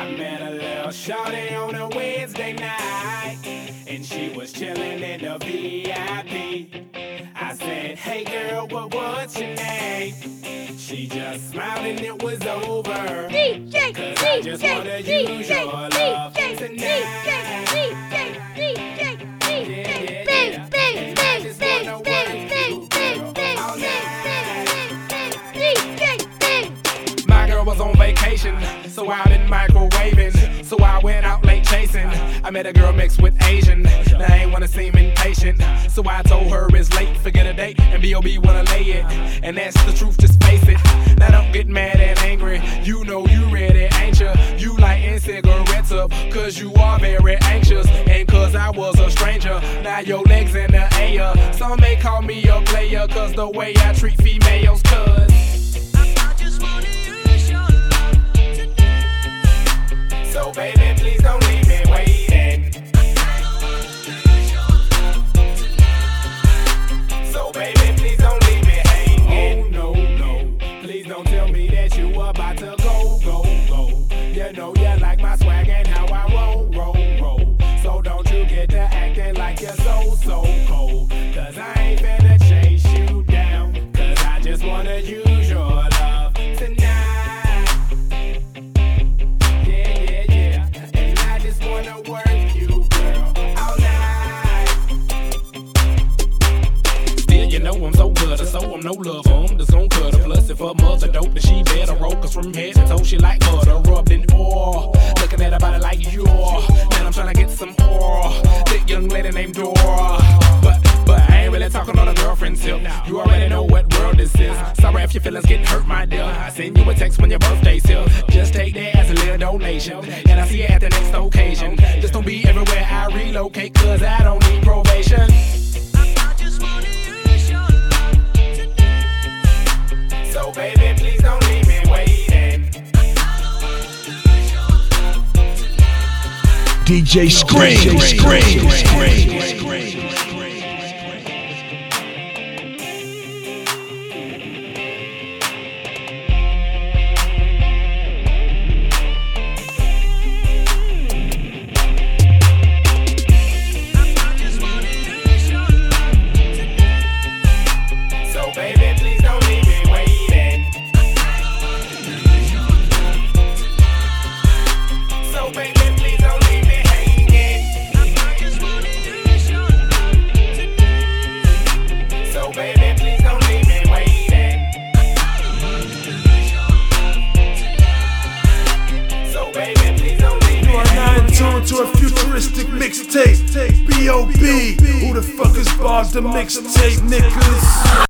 met a little shorty on a Wednesday night, and she was chilling in the VIP. I said, hey girl, what's your name? She just smiled and it was over. DJ, Cause I just wanna use your love tonight. My girl was on vacation, so out in microwaving. So I went out late chasing. I met a girl mixed with Asian. Now I ain't wanna seem impatient, so I told her it's late, forget a date, and B.O.B. wanna lay it. And that's the truth, just face it. Now don't get mad and angry, you know you ready, ain't ya? You lighting cigarettes up, cause you are very anxious. And cause I was a stranger, now your legs in the air. Some may call me a player, cause the way I treat females, cause so baby, please don't leave me waiting. So baby, please don't leave me hanging. Oh no, please don't tell me that you about to go. You know you like my swag and how I roll. So don't you get to acting like you're so cold. Cause I ain't finna chase you down, cause I just wanna use your love tonight. I'm so good, so I'm no love for him. Just gon' cut her. Plus, if her mother dope, then she better roll. Cause from head to toe, she like butter rubbed in oil. Looking at her body like you're. Man, I'm tryna get some oil. Thick young lady named Dora. But I ain't really talking on a girlfriend tip. You already know what world this is. Sorry if your feelings getting hurt, my dear. I send you a text when your birthday's here. Just take that as a little donation, and I'll see you at the next occasion. Just don't be everywhere I relocate, cause I don't need probation. So baby, please don't leave me waiting. DJ Scream. To a futuristic mixtape, B.O.B. Who the fuck is Bob the mixtape, niggas?